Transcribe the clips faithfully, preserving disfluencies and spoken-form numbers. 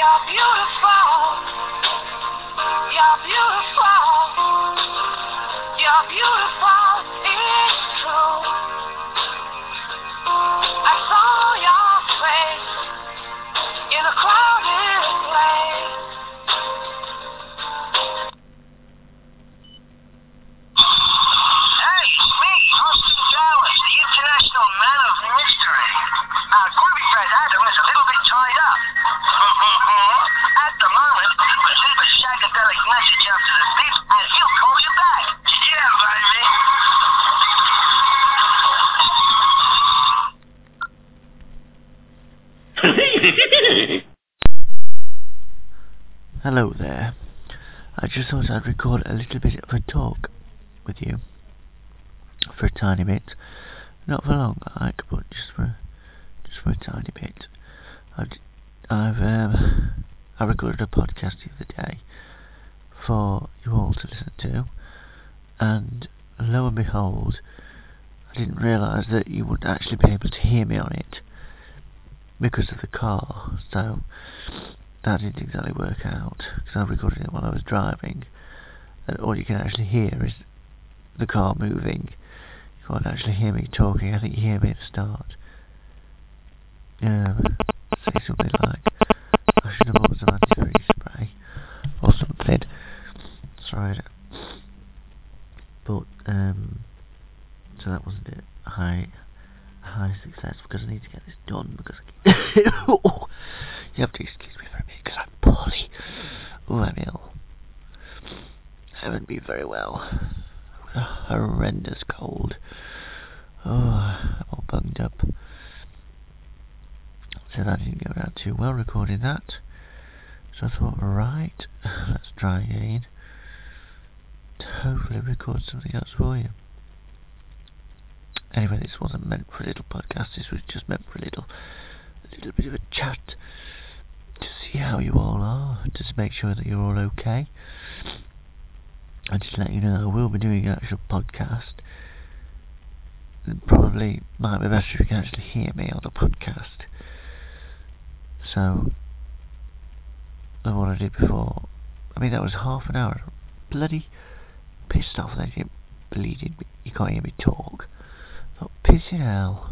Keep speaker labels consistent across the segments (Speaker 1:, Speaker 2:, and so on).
Speaker 1: You're beautiful. You're beautiful. You're beautiful. It's true. I saw your face in a crowded place.
Speaker 2: Hey, it's me, Austin Towers, the international man of mystery. Our groovy friend Adam is a little bit tied up. At the moment, but leave a shagadelic message after the beep and he'll call you back. Yeah, baby.
Speaker 3: Hello there. I just thought I'd record a little bit of a talk with you for a tiny bit. Not for long, like, but just for just for a tiny bit. I've I've um I recorded a podcast the other day for you all to listen to, and lo and behold, I didn't realise that you wouldn't actually be able to hear me on it because of the car. So that didn't exactly work out, because I recorded it while I was driving, and all you can actually hear is the car moving. You can't actually hear me talking. I think you hear me at the start. Um, say something like, I should have bought some antifreeze spray, or something. Sorry. But, um, so that wasn't it. High, high success, because I need to get this done, because I keep you have to excuse me for a minute, because I'm poorly. Oh, I'm ill. I haven't been very well. I've got a horrendous cold. Oh, I'm all bunged up. So that didn't go down too well recording that. So I thought, right, let's try again. To hopefully record something else for you. Anyway, this wasn't meant for a little podcast. This was just meant for a little, a little bit of a chat. To see how you all are, just to make sure that you're all okay, and just to let you know that I will be doing an actual podcast. It probably might be better if you can actually hear me on the podcast. So, than what I did before. I mean, that was half an hour. Bloody pissed off that you didn't believe it. You can't hear me talk. I thought, pissing hell.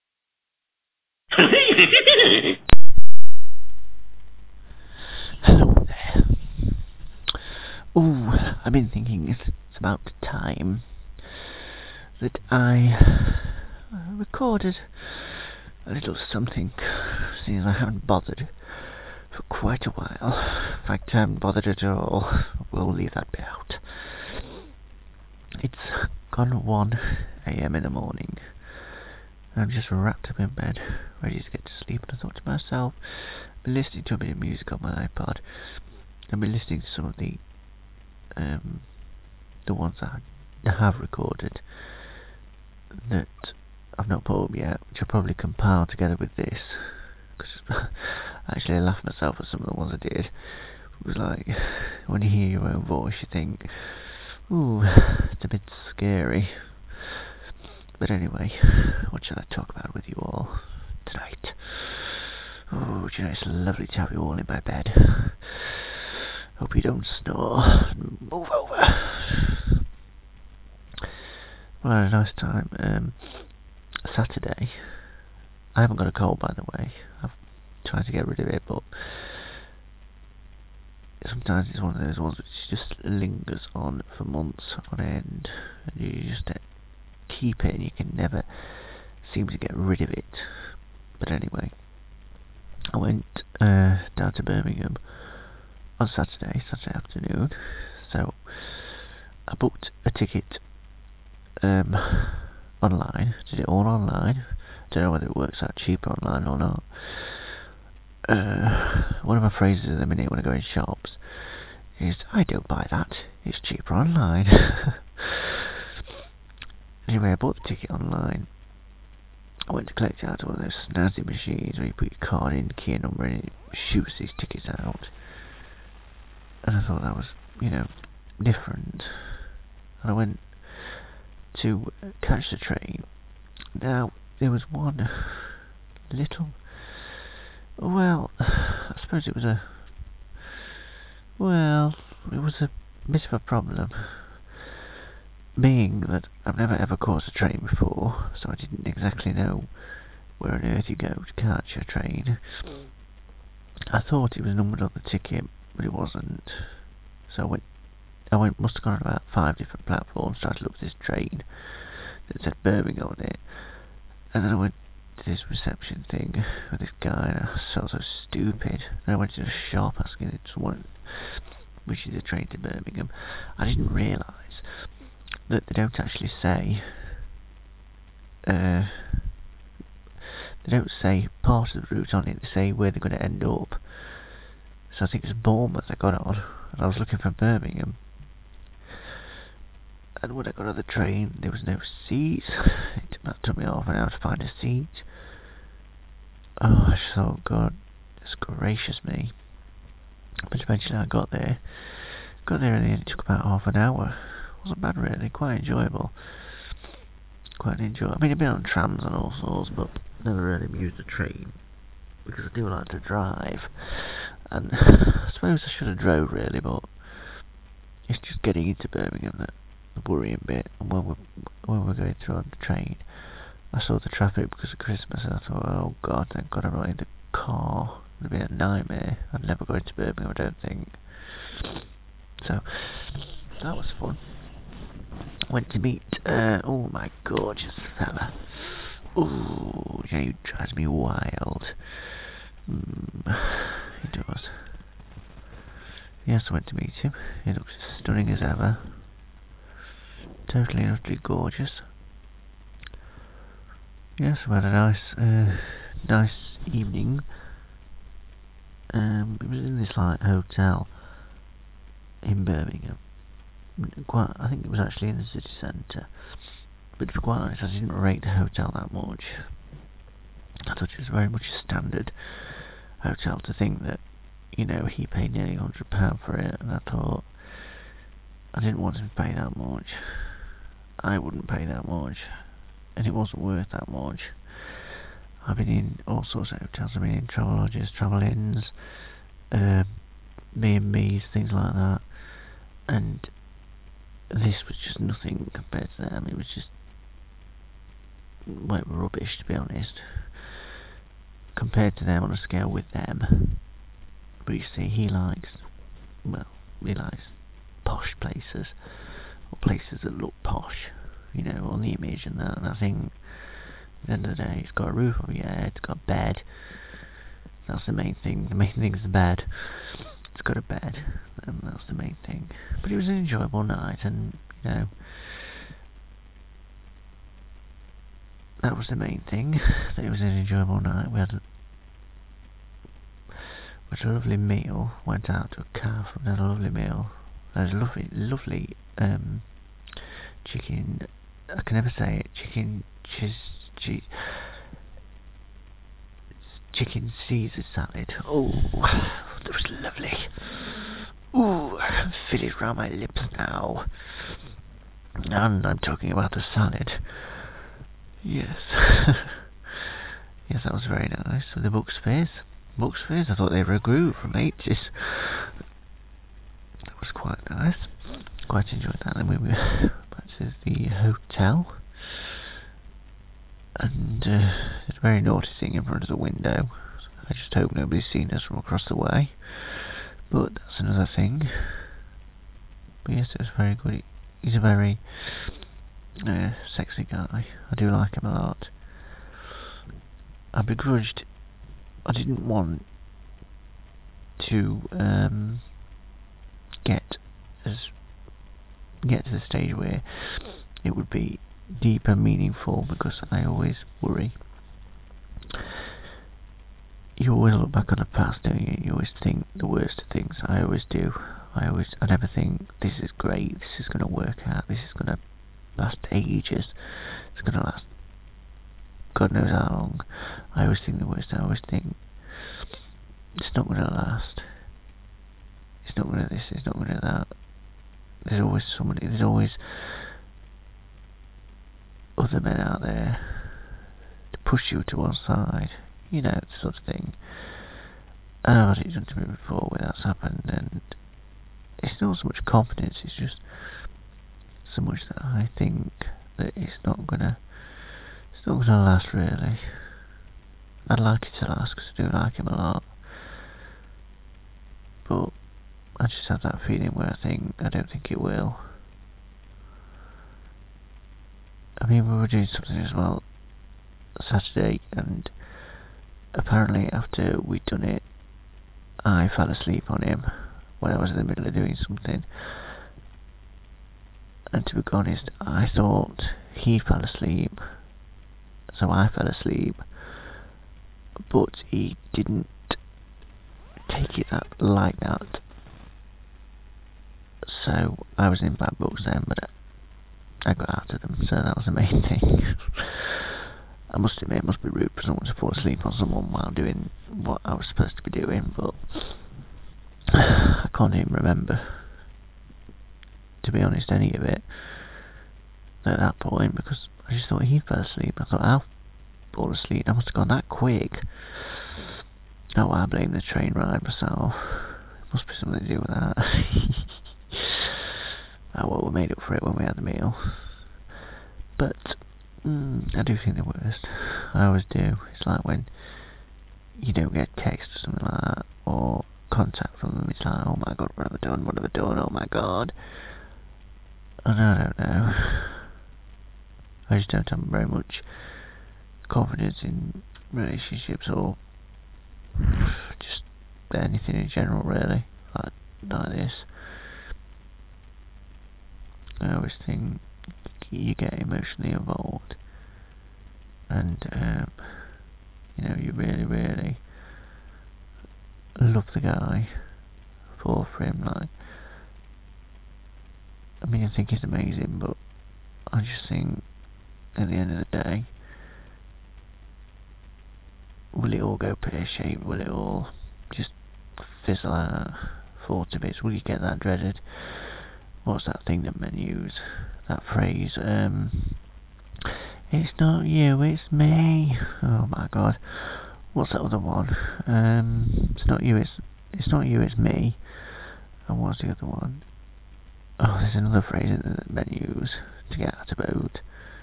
Speaker 3: Hello there. Ooh, I've been thinking it's, it's about time that I uh, recorded a little something, seeing I haven't bothered for quite a while. In fact, I haven't bothered at all. We'll leave that bit out. It's gone one a.m. in the morning, and I'm just wrapped up in bed, ready to get to sleep, and I thought to myself, I've been listening to a bit of music on my iPod. I've been listening to some of the um, the ones that I have recorded that I've not put up yet, which I'll probably compile together with this, because I actually laughed myself at some of the ones I did. It was like, when you hear your own voice, you think, ooh, it's a bit scary. But anyway, what shall I talk about with you all tonight? Oh, do you know, it's lovely to have you all in my bed. Hope you don't snore. Move over. Well, I had a nice time. Um, Saturday. I haven't got a cold, by the way. I've tried to get rid of it, but sometimes it's one of those ones which just lingers on for months on end, and you just keep it and you can never seem to get rid of it. But anyway, I went uh, down to Birmingham on Saturday, Saturday afternoon, so I booked a ticket um, online, did it all online. Don't know whether it works out cheaper online or not. Uh, one of my phrases at the minute when I go in shops is, I don't buy that, it's cheaper online. Anyway, I bought the ticket online. I went to collect it out of one of those snazzy machines where you put your card in, key number, and it shoots these tickets out. And I thought that was, you know, different. And I went to catch the train. Now, there was one little, well, I suppose it was a Well, it was a bit of a problem, being that I've never ever caught a train before, so I didn't exactly know where on earth you go to catch a train. I thought it was numbered on the ticket, but it wasn't. So I went, I went, must have gone on about five different platforms, tried to look for this train that said Birmingham on it, and then I went to this reception thing with this guy, and I felt so stupid. Then I went to a shop asking someone which is a train to Birmingham. I didn't realise that they don't actually say, uh, they don't say part of the route on it, they say where they're going to end up. So I think it's Bournemouth I got on, and I was looking for Birmingham. And when I got on the train, there was no seats. It took me half an hour to find a seat. Oh, I just thought, God, it's gracious me. But eventually I got there. Got there in the end, it took about half an hour. Wasn't bad really, quite enjoyable. Quite enjoyable. I mean, I've been on trams and all sorts, but never really used a train, because I do like to drive. And I suppose I should have drove really, but it's just getting into Birmingham that the worrying bit. And when we're, when we're going through on the train, I saw the traffic because of Christmas, and I thought, oh God, thank God I'm not in the car. It would have been a nightmare. I'd never go into Birmingham, I don't think. So, that was fun. Went to meet, uh, oh my gorgeous fella. Ooh, yeah, he drives me wild. Mm, he does. Yes, I went to meet him. He looks as stunning as ever. Totally and utterly gorgeous. Yes, we had a nice, uh, nice evening. Um, it was in this like hotel in Birmingham. Quite, I think it was actually in the city centre. But to be quite honest, I didn't rate the hotel that much. I thought it was very much a standard hotel. To think that, you know, he paid nearly one hundred pounds for it, and I thought, I didn't want him to pay that much. I wouldn't pay that much, and it wasn't worth that much. I've been in all sorts of hotels. I've been in travel lodges, travel inns, uh, B and B's, things like that, and this was just nothing compared to them. It was just, well, rubbish, to be honest, compared to them on a scale with them. But you see, he likes, well, he likes posh places, or places that look posh, you know, on the image and that. And I think at the end of the day, it's got a roof over your head, it's got a bed. That's the main thing. The main thing is the bed. It's got a bed, and that's the main thing. But it was an enjoyable night, and, you know, that was the main thing, that it was an enjoyable night. We had a, we had a lovely meal, went out to a cafe and had a lovely meal. Had a lovely, lovely, um, chicken, I can never say it, chicken, cheese, cheese, chicken Caesar salad. Oh, that was lovely. Ooh, I can feel it round my lips now. And I'm talking about the salad. Yes. Yes, that was very nice. With the Bucks Fizz. Bucks Fizz, I thought they were a group from ages. That was quite nice. Quite enjoyed that. And we were back to the hotel. And uh, there's a very naughty thing in front of the window. I just hope nobody's seen us from across the way. But that's another thing. But yes, it was very good. He's a very uh, sexy guy. I do like him a lot. I begrudged. I didn't want to um, get as get to the stage where it would be deep and meaningful, because I always worry. You always look back on the past, don't you? You always think the worst of things. I always do. I always, I never think, this is great, this is going to work out, this is going to last ages, it's going to last God knows how long. I always think the worst. I always think, it's not going to last. It's not going to this, it's not going to that. There's always somebody, there's always other men out there to push you to one side, you know, sort of thing. And I've had it done to me before where that's happened, and it's not so much confidence, it's just so much that I think that it's not gonna, it's not gonna last really. I'd like it to last because I do like him a lot, but I just have that feeling where I think, I don't think it will. I mean, we were doing something as well Saturday, and apparently after we'd done it, I fell asleep on him when I was in the middle of doing something. And to be honest, I thought he fell asleep, so I fell asleep, but he didn't take it that like that. So I was in bad books then, but I got out of them, so that was the main thing. I must admit, it must be rude for someone to fall asleep on someone while doing what I was supposed to be doing, but I can't even remember, to be honest, any of it at that point, because I just thought he fell asleep. I thought, I'll fall asleep. I must have gone that quick. Oh, I blame the train ride myself. It must be something to do with that. Oh, well, we made up for it when we had the meal. But mm, I do think the worst. I always do. It's like when you don't get text or something like that, or contact from them. It's like, oh my god, what have I done? What have I done? Oh my god. And I don't know. I just don't have very much confidence in relationships or just anything in general, really, like, like this. I always think you get emotionally involved, and um, you know, you really, really love the guy, fall for him. Like, I mean, I think he's amazing, but I just think at the end of the day, will it all go pear-shaped? Will it all just fizzle out, fall to bits? Will you get that dreaded, what's that thing that men use, that phrase, um, it's not you, it's me. Oh my god, what's that other one? Um, it's not you, it's, it's not you, it's me. And what's the other one? Oh, there's another phrase that men use to get out about.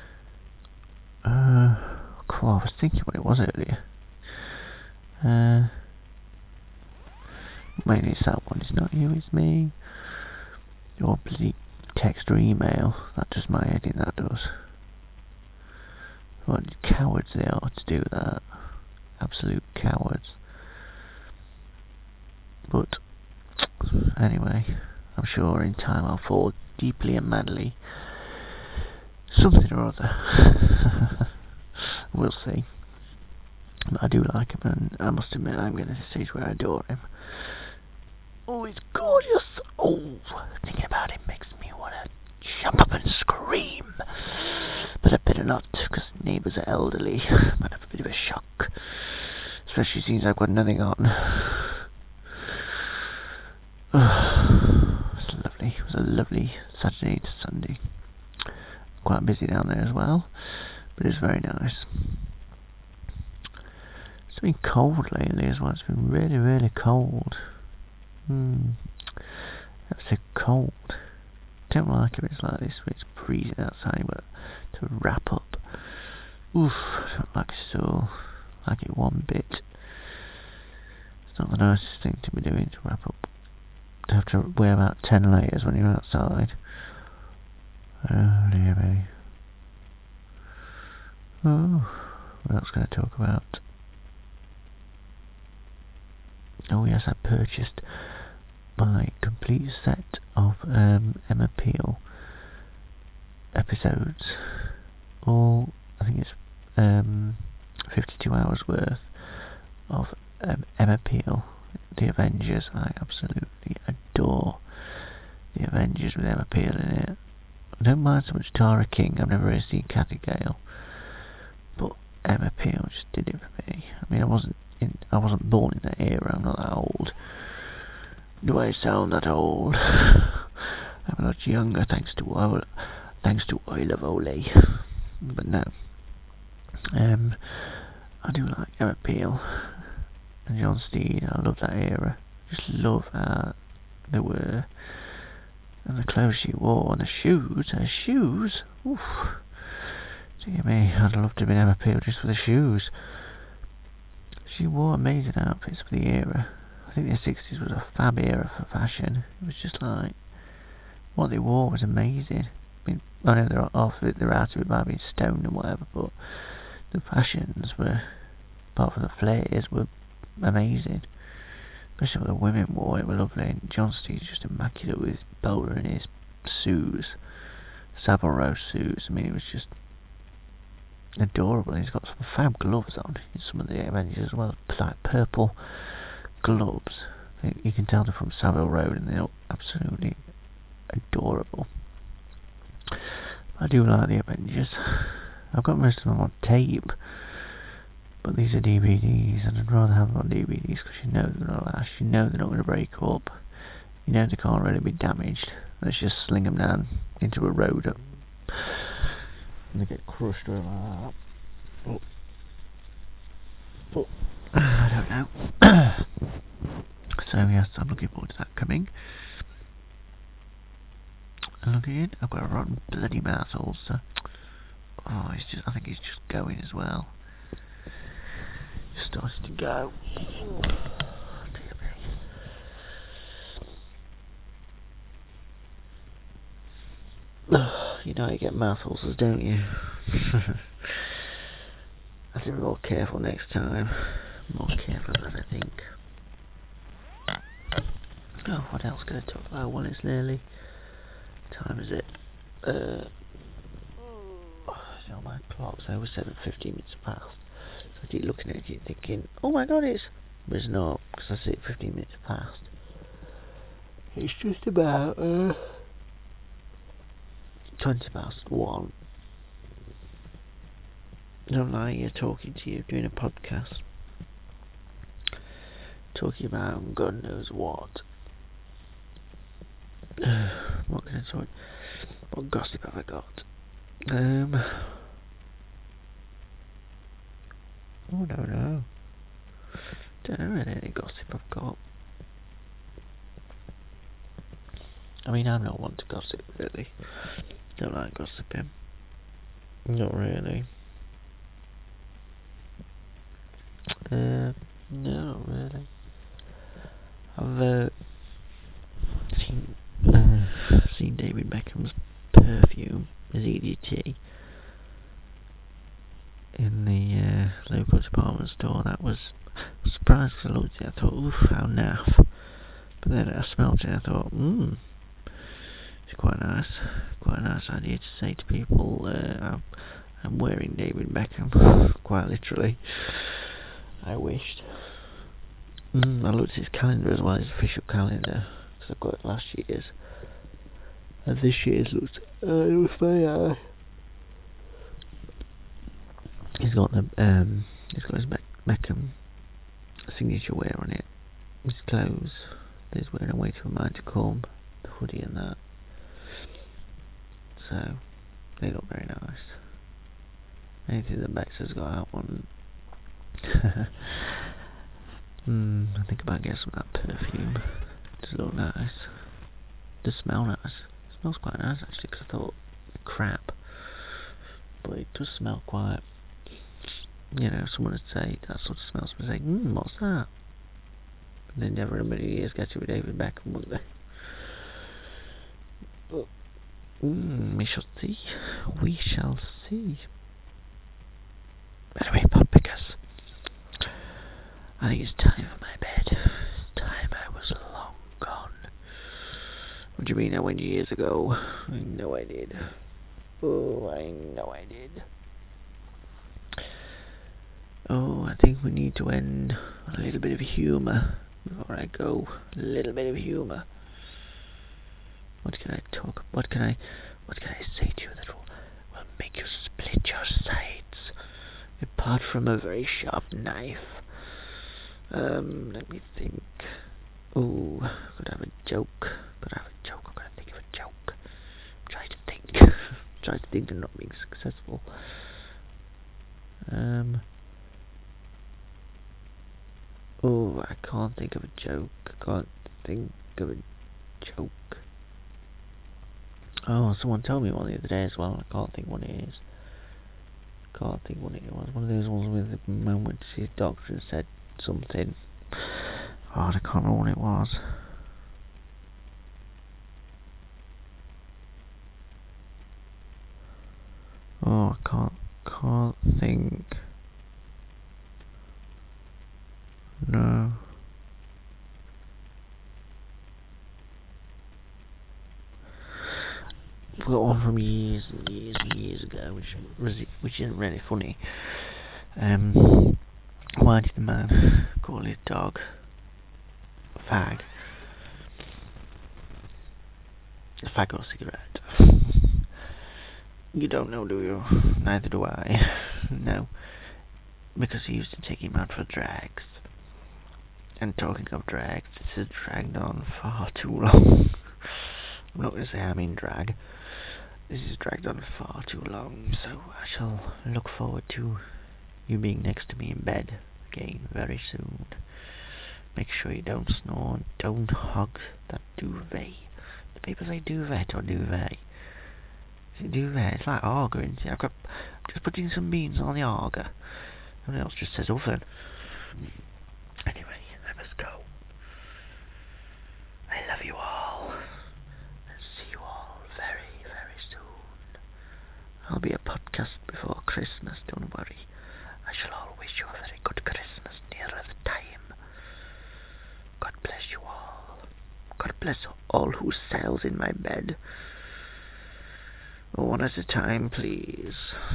Speaker 3: Uh, cool, I was thinking what it was earlier. Uh, mainly it's that one. It's not you, it's me. Or bloody text or email. That does my head in, that does. What cowards they are to do that. Absolute cowards. But anyway, I'm sure in time I'll fall deeply and madly something or other. We'll see. But I do like him, and I must admit I'm getting to the stage where I adore him. Oh, he's gorgeous. Oh, thinking about him makes me want to jump up and scream. But I better not, because neighbours are elderly. Might have a bit of a shock. Especially since I've got nothing on. Oh, it was lovely. It was a lovely Saturday to Sunday. Quite busy down there as well, but it was very nice. It's been cold lately as well. It's been really, really cold. Hmm. That's so cold. I don't like it when it's like this, when it's freezing outside, but to wrap up. Oof, I don't like it so. Like it one bit. It's not the nicest thing to be doing, to wrap up. To have to wear about ten layers when you're outside. Oh dear me. Oh, what else can I talk about? Oh yes, I purchased my complete set of um, Emma Peel episodes. All, I think it's um, fifty-two hours worth of um, Emma Peel, The Avengers. I absolutely adore The Avengers with Emma Peel in it. I don't mind so much Tara King. I've never really seen Kathy Gale, but Emma Peel just did it for me. I mean, I wasn't in, I wasn't born in that era. I'm not that old. Do I sound that old? I'm a lot younger, thanks to oil, thanks to Oil of Olay. But no, um, I do like Emma Peel and John Steed. I love that era. Just love how they were And the clothes she wore, and the shoes, her shoes, oof. Dear me, I'd love to have been Emma Peel just for the shoes. She wore amazing outfits for the era. I think the sixties was a fab era for fashion. It was just like, what they wore was amazing. I mean, I know they're off it, they're out of it by being stoned and whatever, but the fashions were, apart from the flares, were amazing. Especially what the women wore, it were lovely. And John Steed's just immaculate with his bowler and his suits, Savile Row suits. I mean, it was just adorable. He's got some fab gloves on in some of the Avengers as well, like purple gloves. You can tell they're from Savile Row and they look absolutely adorable. I do like the Avengers. I've got most of them on tape, but these are D V Ds, and I'd rather have them on D V Ds because you know they're going to last, you know they're not going to break up, you know they can't really be damaged. Let's just sling them down into a road up and they get crushed or like that. But, but I don't know. So yes, I'm looking forward to that coming. And look again, I've got a rotten bloody mouth also. Oh, it's just, I think it's just going as well. Just started to go. Oh, dear me. You know you get mouth ulcers, don't you? I have to be more careful next time. More careful than I think. Oh, what else can I talk about? Well, it's nearly... What time is it? Uh... On my clock, so it was seven fifteen minutes past. So I keep looking at it thinking, oh my god, it's... But it's not, because I see it fifteen minutes past. It's just about, uh... twenty past one. And I'm lying here talking to you, doing a podcast. Talking about God knows what. What can I talk... What gossip have I got? Um... Oh, no, no. Don't know really any gossip I've got. I mean, I'm not one to gossip, really. Don't like gossiping. Not really. Uh, no, really. I've uh, seen uh, seen David Beckham's perfume, his E D T, in the uh, local department store. That was I was surprised because I looked at it. I thought, oof, how naff. But then I smelled it and I thought, mmm, it's quite nice. Quite a nice idea to say to people, uh, I'm, I'm wearing David Beckham, quite literally. I wished. Mm, I looked at his calendar as well, his official calendar, because I've got it last year's. And this year's looked, uh, it was very, uh, he's got the, um, he's got his Be- Beckham signature wear on it. His clothes, there's wearing a Wait for Mine to Come, the hoodie and that. So, they look very nice. Anything that Bex has got out on. mm, I think about getting some of that perfume. Does look nice. Does smell nice. It smells quite nice actually, because I thought crap. But it does smell quite. You know, someone would say that sort of smells, would say, hmm, what's that? And they never in a million years get to with David Beckham, would they? But, mm, we shall see. We shall see. Anyway, Pop Pickers, I think it's time for my bed. It's time I was long gone. What do you mean I went years ago? I know I did. Oh, I know I did. Oh, I think we need to end on a little bit of humour before I go. A little bit of humour. What can I talk? What can I? What can I say to you that will, will make you split your sides? Apart from a very sharp knife. Um, let me think. Oh, could I have a joke? Could I have a joke? I'm gonna think of a joke. I'm trying to think. Trying to think and not being successful. Um. Oh, I can't think of a joke. I can't think of a joke. Oh, someone told me one the other day as well. I can't think what it is. Can't think what it was. One of those ones with the man went to see a doctor and said something. Oh, I can't remember what it was. Oh, I can't, can't think. No. I've got one from years and years and years ago, which was which isn't really funny. Um, why did the man call his dog a fag? A fag or cigarette? You don't know, do you? Neither do I. No. Because he used to take him out for drags. And talking of drags, this has dragged on far too long. I'm not going to say I'm in drag. This has dragged on far too long, so I shall look forward to you being next to me in bed again very soon. Make sure you don't snore and don't hug that duvet. Do people say duvet or duvet? Is it duvet? It's like Arga, isn't it? I've got just putting some beans on the Arga. Everyone else just says oven. Anyway, I must go. I love you all. And see you all very, very soon. I'll be a podcast before Christmas, don't worry. I shall all wish you a very good Christmas nearer the time. God bless you all. God bless all who sails in my bed. One at a time, please.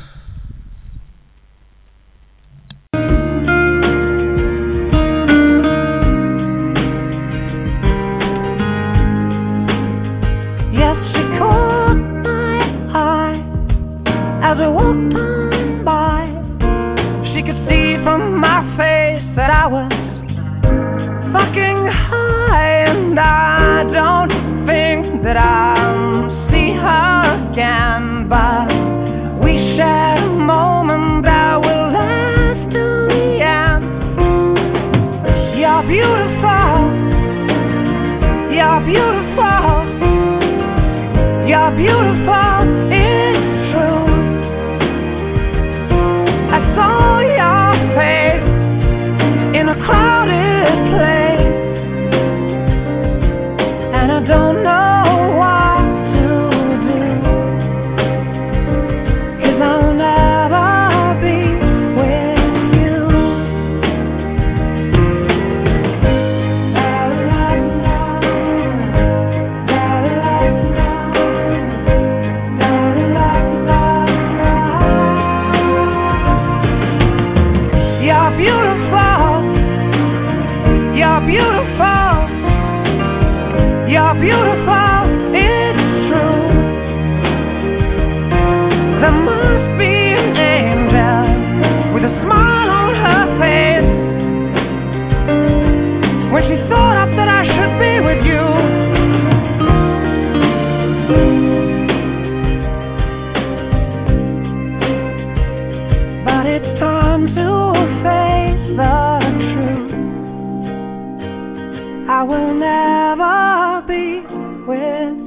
Speaker 1: Yes, she caught my eye as I walked on by. She could see from my face that I was fucking high, and I don't think that I'll see her again, but we shared a moment that will last till the end. You're beautiful, you're beautiful, you're beautiful, it's true. I saw your face in a crowded place, and I don't know what to do, 'cause I'll never be with you. La la la, la la la, la la la. You're beautiful, you're beautiful, you're beautiful, it's true. There must be an angel with a smile on her face when she thought up that I should be with you. But it's time to face the truth. I will never be with